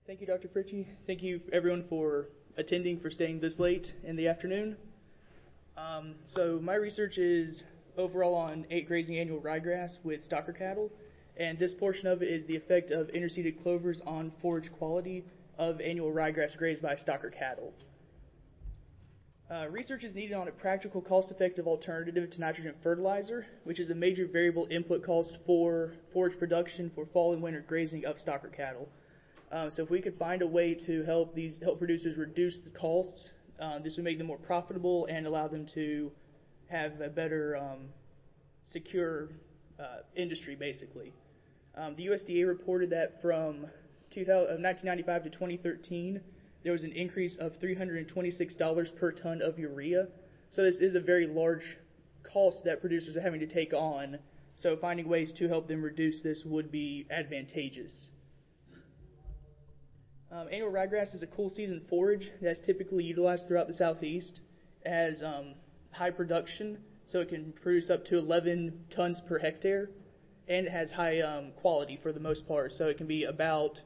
Thank you, Dr. Fritchie. Thank you, everyone, for attending, for staying this late in the afternoon. So my research is overall on 8 grazing annual ryegrass with stocker cattle, and this portion of it is the effect of interseeded clovers on forage quality of annual ryegrass grazed by stocker cattle. Research is needed on a practical, cost-effective alternative to nitrogen fertilizer, which is a major variable input cost for forage production for fall and winter grazing of stocker cattle. So if we could find a way to help producers reduce the costs, this would make them more profitable and allow them to have a better secure industry, basically. The USDA reported that from 1995 to 2013, there was an increase of $326 per ton of urea. So this is a very large cost that producers are having to take on. So finding ways to help them reduce this would be advantageous. Annual ryegrass is a cool season forage that's typically utilized throughout the southeast. It has high production, so it can produce up to 11 tons per hectare, and it has high quality for the most part. So it can be about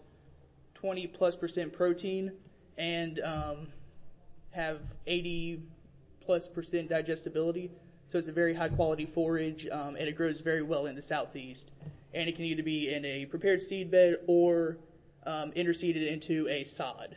20+% protein and have 80+% digestibility. So it's a very high quality forage, and it grows very well in the southeast. And it can either be in a prepared seed bed or interseeded into a sod.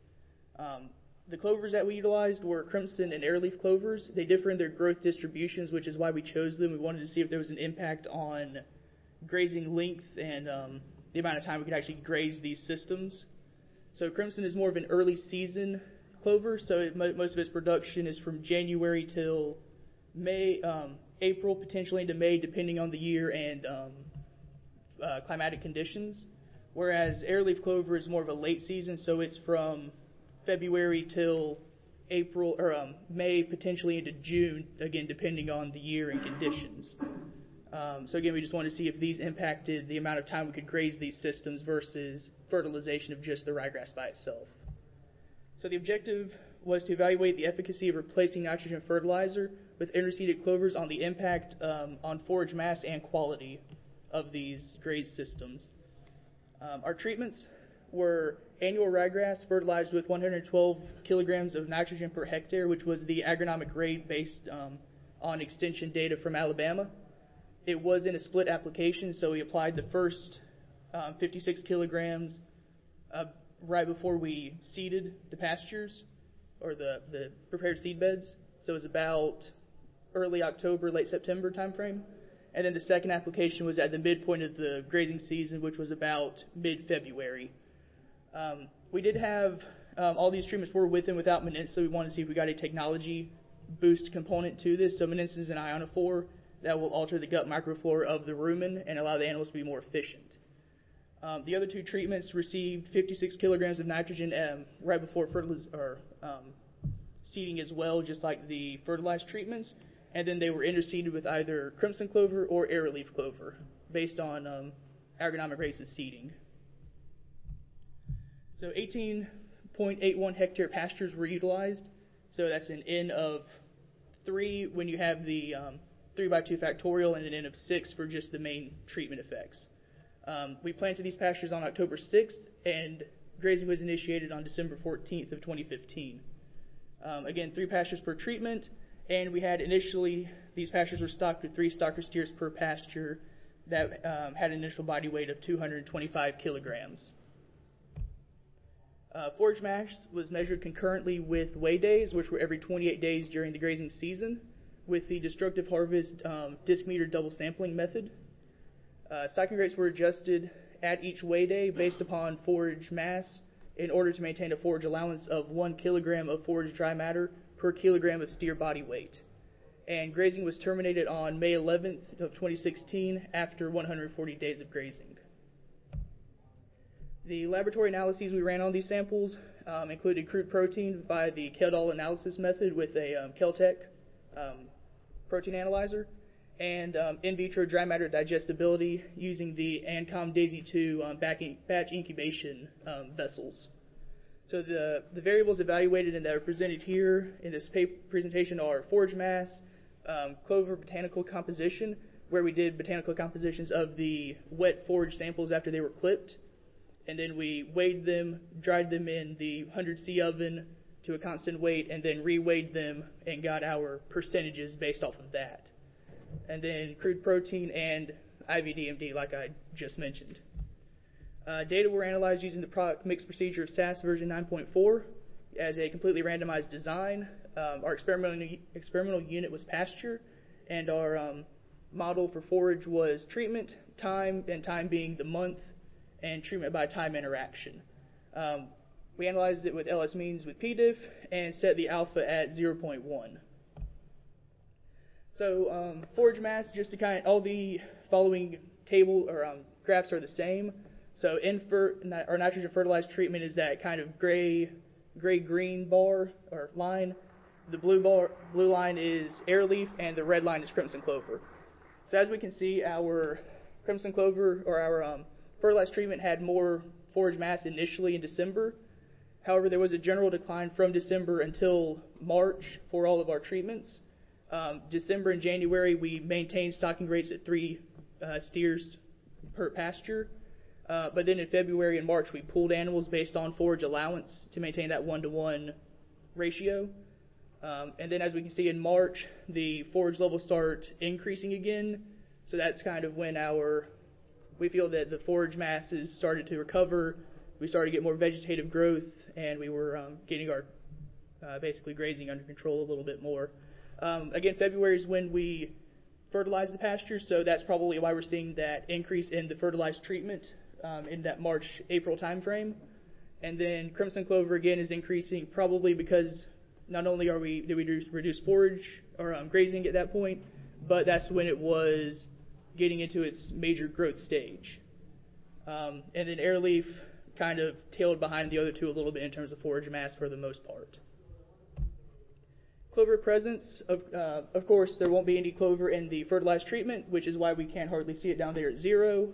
The clovers that we utilized were crimson and arrowleaf clovers. They differ in their growth distributions, which is why we chose them. We wanted to see if there was an impact on grazing length and the amount of time we could actually graze these systems. So crimson is more of an early season clover, so most of its production is from January till May, April, potentially into May, depending on the year and climatic conditions. Whereas arrowleaf clover is more of a late season, so it's from February till April or May, potentially into June, again depending on the year and conditions. So again, we just want to see if these impacted the amount of time we could graze these systems versus fertilization of just the ryegrass by itself. So the objective was to evaluate the efficacy of replacing nitrogen fertilizer with interseeded clovers on the impact on forage mass and quality of these grazed systems. Our treatments were annual ryegrass fertilized with 112 kilograms of nitrogen per hectare, which was the agronomic rate based on extension data from Alabama. It was in a split application, so we applied the first 56 kilograms right before we seeded the pastures or the prepared seed beds. So it was about early October, late September timeframe. And then the second application was at the midpoint of the grazing season, which was about mid-February. We did have all these treatments were with and without Manensa, so we wanted to see if we got a technology boost component to this. So Manensa is an ionophore that will alter the gut microflora of the rumen and allow the animals to be more efficient. The other two treatments received 56 kilograms of nitrogen right before seeding as well, just like the fertilized treatments. And then they were interseeded with either crimson clover or arrowleaf clover based on agronomic rates of seeding. So 18.81 hectare pastures were utilized. So that's an N of 3 when you have the 3 by 2 factorial and an N of 6 for just the main treatment effects. We planted these pastures on October 6th, and grazing was initiated on December 14th of 2015. Again, 3 pastures per treatment, and we had initially, these pastures were stocked with 3 stocker steers per pasture that had an initial body weight of 225 kilograms. Forage mass was measured concurrently with weigh days, which were every 28 days during the grazing season, with the destructive harvest disc meter double sampling method. Stocking rates were adjusted at each weigh day based upon forage mass in order to maintain a forage allowance of 1 kilogram of forage dry matter per kilogram of steer body weight. And grazing was terminated on May 11th of 2016 after 140 days of grazing. The laboratory analyses we ran on these samples included crude protein by the Kjeldahl analysis method with a Keltec protein analyzer, and in vitro dry matter digestibility using the ANCOM DAISY-2 batch incubation vessels. So the variables evaluated and that are presented here in this presentation are forage mass, clover botanical composition, where we did botanical compositions of the wet forage samples after they were clipped, and then we weighed them, dried them in the 100C oven to a constant weight, and then re-weighed them and got our percentages based off of that. And then crude protein and IVDMD, like I just mentioned. Data were analyzed using the product mix procedure of SAS version 9.4 as a completely randomized design. Our experimental unit was pasture, and our model for forage was treatment, time, and time being the month, and treatment by time interaction. We analyzed it with LS means with PDIF and set the alpha at 0.1. So forage mass, just to all the following table or graphs are the same. So our nitrogen fertilized treatment is that kind of gray-green bar or line. The blue line is airleaf, and the red line is crimson clover. So as we can see, our crimson clover or our fertilized treatment had more forage mass initially in December. However, there was a general decline from December until March for all of our treatments. December and January, we maintained stocking rates at 3 steers per pasture. But then in February and March, we pulled animals based on forage allowance to maintain that 1-to-1 ratio. And then as we can see in March, the forage levels start increasing again. So that's kind of when we feel that the forage masses started to recover. We started to get more vegetative growth, and we were getting our basically grazing under control a little bit more. Again, February is when we fertilized the pasture, so that's probably why we're seeing that increase in the fertilized treatment in that March-April time frame. And then crimson clover again is increasing probably because not only did we reduce forage or grazing at that point, but that's when it was getting into its major growth stage. And then airleaf kind of tailed behind the other two a little bit in terms of forage mass for the most part. Clover presence, of course, there won't be any clover in the fertilized treatment, which is why we can't hardly see it down there at 0.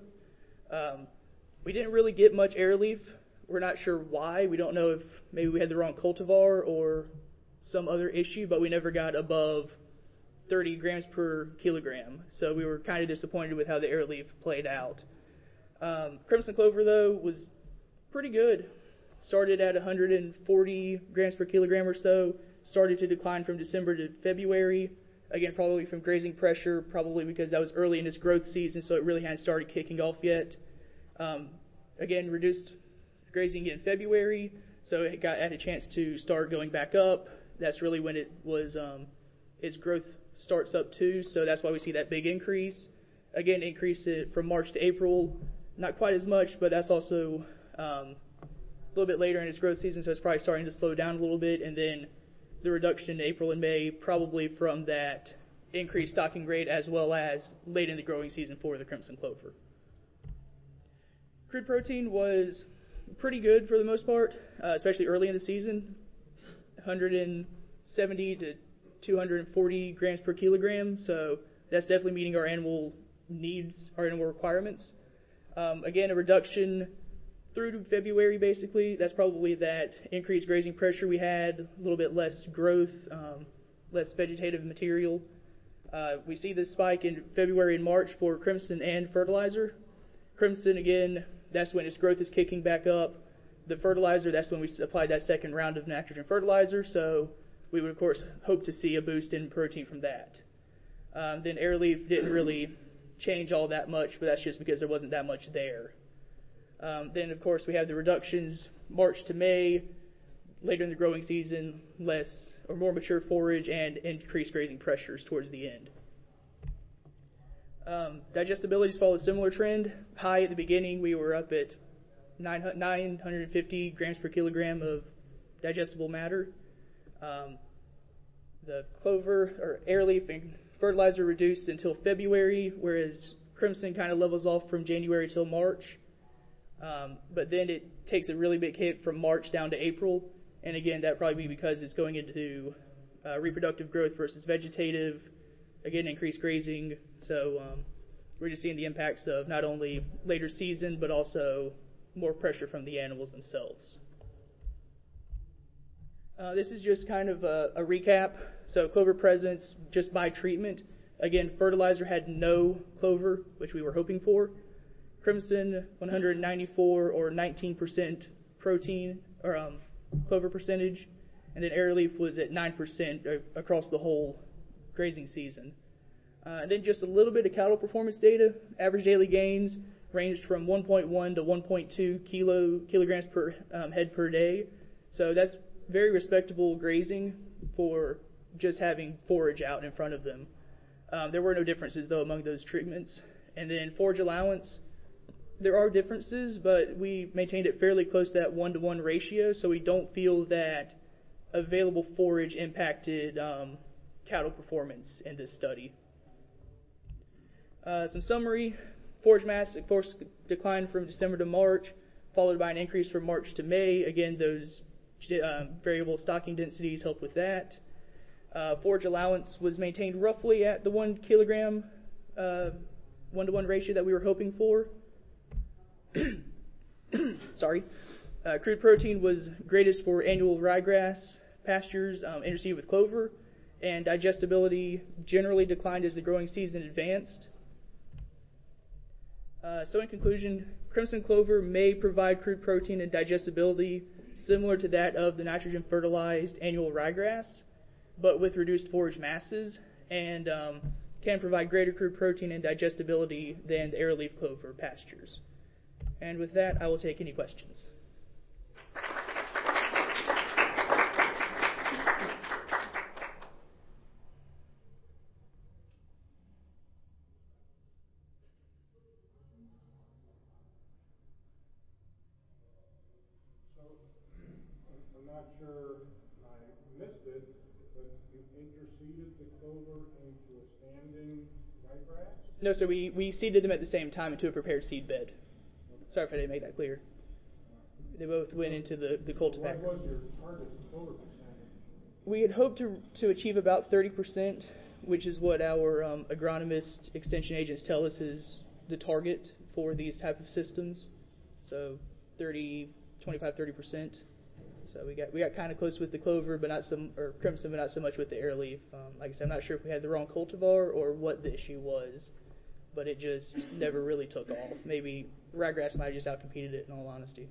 We didn't really get much airleaf. We're not sure why. We don't know if maybe we had the wrong cultivar or some other issue, but we never got above 30 grams per kilogram. So we were kind of disappointed with how the airleaf played out. Crimson clover, though, was pretty good. Started at 140 grams per kilogram or so. Started to decline from December to February. Again, probably from grazing pressure, probably because that was early in its growth season, so it really hadn't started kicking off yet. Again, reduced grazing in February, so it had a chance to start going back up. That's really when its growth starts up too, so that's why we see that big increase. Again, increase it from March to April, not quite as much, but that's also a little bit later in its growth season, so it's probably starting to slow down a little bit, and then the reduction in April and May probably from that increased stocking rate as well as late in the growing season for the crimson clover. Crude protein was pretty good for the most part, especially early in the season, 170 to 240 grams per kilogram, so that's definitely meeting our animal needs, our animal requirements. Again, a reduction through to February, basically. That's probably that increased grazing pressure we had, a little bit less growth, less vegetative material. We see this spike in February and March for crimson and fertilizer. Crimson, again, that's when its growth is kicking back up. The fertilizer, that's when we applied that second round of nitrogen fertilizer, so we would, of course, hope to see a boost in protein from that. Then airleaf didn't really change all that much, but that's just because there wasn't that much there. Then, of course, we have the reductions March to May, later in the growing season, less or more mature forage and increased grazing pressures towards the end. Digestibilities follow a similar trend. High at the beginning, we were up at 950 grams per kilogram of digestible matter. The clover or airleaf and fertilizer reduced until February, whereas crimson kind of levels off from January till March. But then it takes a really big hit from March down to April, and again, that probably be because it's going into reproductive growth versus vegetative, again, increased grazing, so we're just seeing the impacts of not only later season, but also more pressure from the animals themselves. This is just kind of a recap. So clover presence just by treatment. Again, fertilizer had no clover, which we were hoping for. crimson 194 or 19% protein or clover percentage, and then arrowleaf was at 9% across the whole grazing season. And then just a little bit of cattle performance data. Average daily gains ranged from 1.1 to 1.2 kilograms per head per day. So that's very respectable grazing for just having forage out in front of them. There were no differences, though, among those treatments. And then forage allowance, there are differences, but we maintained it fairly close to that 1-to-1 ratio, so we don't feel that available forage impacted cattle performance in this study. Some summary: forage mass, of course, declined from December to March, followed by an increase from March to May. Again, those variable stocking densities helped with that. Forage allowance was maintained roughly at the 1 kilogram 1-to-1 ratio that we were hoping for. Sorry. Crude protein was greatest for annual ryegrass pastures interseeded with clover, and digestibility generally declined as the growing season advanced. So in conclusion, crimson clover may provide crude protein and digestibility similar to that of the nitrogen fertilized annual ryegrass, but with reduced forage masses, and can provide greater crude protein and digestibility than the arrowleaf clover pastures. And with that, I will take any questions. I'm not sure I missed it, but you interseeded the clover into a standing ryegrass? No, sir, we seeded them at the same time into a prepared seed bed. Sorry if I didn't make that clear. They both went into the cultivator. What was your target clover percentage? We had hoped to achieve about 30%, which is what our agronomist extension agents tell us is the target for these type of systems. So 25-30%. So we got kind of close with the clover, but or crimson, but not so much with the arrowleaf. Like I said, I'm not sure if we had the wrong cultivar or what the issue was, but it just never really took off. Maybe ryegrass might have just outcompeted it, in all honesty.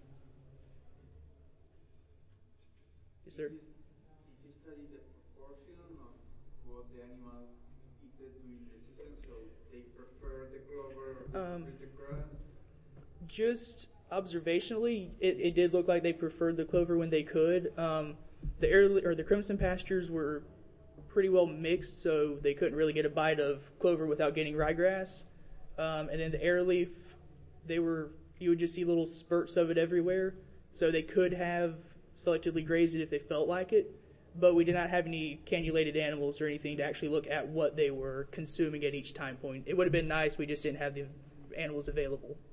Yes, sir. Did you study the proportion of what the animals eat during the season? So they prefer the clover or they prefer the grass? Just observationally, it did look like they preferred the clover when they could. The crimson pastures were pretty well mixed, so they couldn't really get a bite of clover without getting ryegrass. And then the arrowleaf, you would just see little spurts of it everywhere, so they could have selectively grazed it if they felt like it, but we did not have any cannulated animals or anything to actually look at what they were consuming at each time point. It would have been nice, we just didn't have the animals available.